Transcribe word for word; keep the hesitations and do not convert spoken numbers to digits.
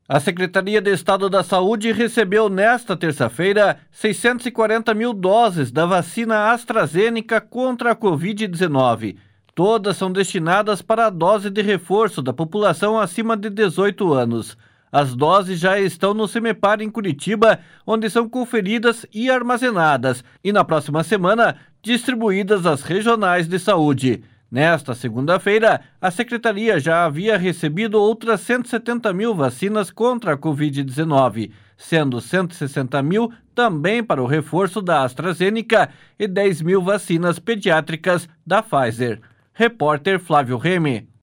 A Secretaria de Estado da Saúde recebeu nesta terça-feira seiscentos e quarenta mil doses da vacina AstraZeneca contra a covid dezenove. Todas são destinadas para a dose de reforço da população acima de dezoito anos. As doses já estão no CEMEPAR em Curitiba, onde são conferidas e armazenadas, e na próxima semana distribuídas às regionais de saúde. Nesta segunda-feira, a Secretaria já havia recebido outras cento e setenta mil vacinas contra a covid dezenove, sendo cento e sessenta mil também para o reforço da AstraZeneca e dez mil vacinas pediátricas da Pfizer. Repórter Flávio Remy.